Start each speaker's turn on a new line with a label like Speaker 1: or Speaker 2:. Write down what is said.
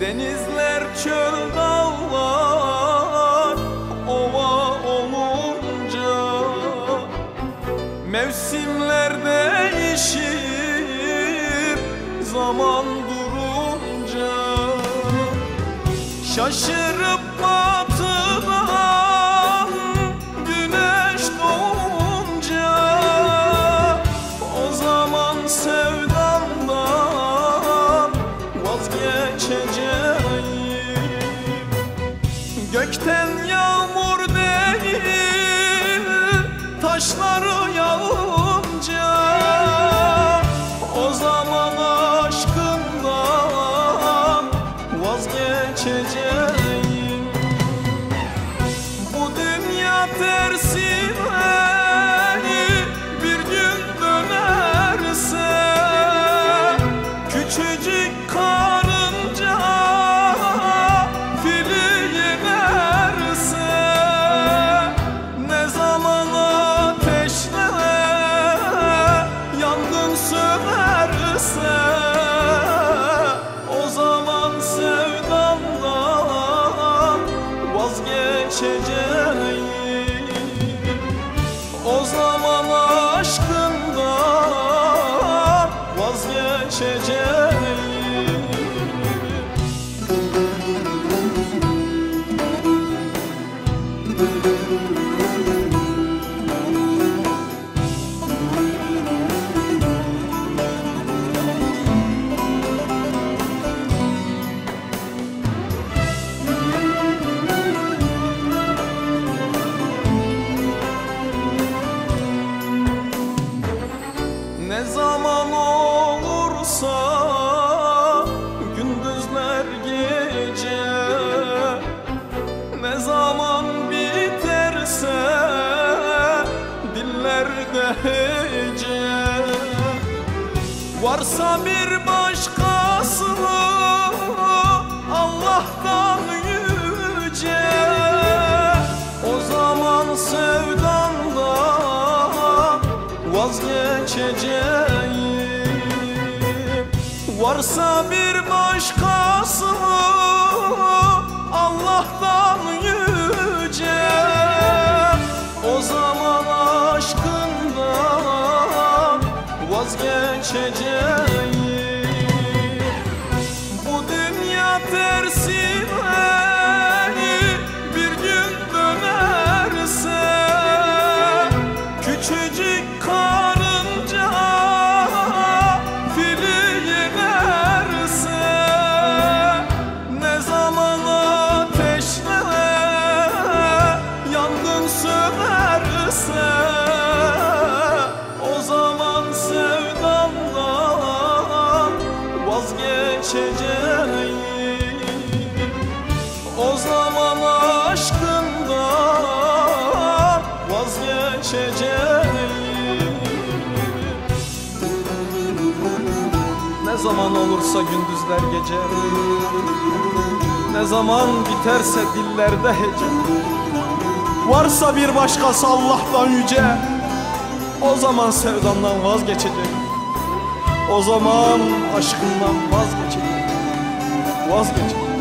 Speaker 1: Denizler, çöl, dağlar ova olunca, mevsimler değişir zaman durunca, şaşırıp batıdan güneş doğunca, o zaman sevdamdan vazgeçeceğim. Gökten yağmur değil, taşları yağınca, o zaman aşkından vazgeçeceğim. Bu dünya tersine bir gün dönerse, küçücük karınca fili yenerse, ne zaman ateşle yangın sönerse, o zaman sevdamdan vazgeçeceğim. O zaman aşkından vazgeçeceğim. Ne zaman olursa gündüzler gece, ne zaman biterse dillerde hece, varsa bir başkası Allah'tan yüce, o zaman sevdamdan vazgeçeceğim. Varsa bir başkası Allah'tan yüce, o zaman aşkından vazgeçeceğim. Bu dünya tersine bir gün dönerse, küçücük karınca fili yenerse, ne zaman ateşle yangın sönerse, o zaman sevdamdan vazgeçeceğim. O zaman aşkından vazgeçeceğim. Ne zaman olursa gündüzler gece, ne zaman biterse dillerde hece, varsa bir başkası Allah'tan yüce, o zaman sevdamdan vazgeçeceğim. O zaman aşkından vazgeçeceğim.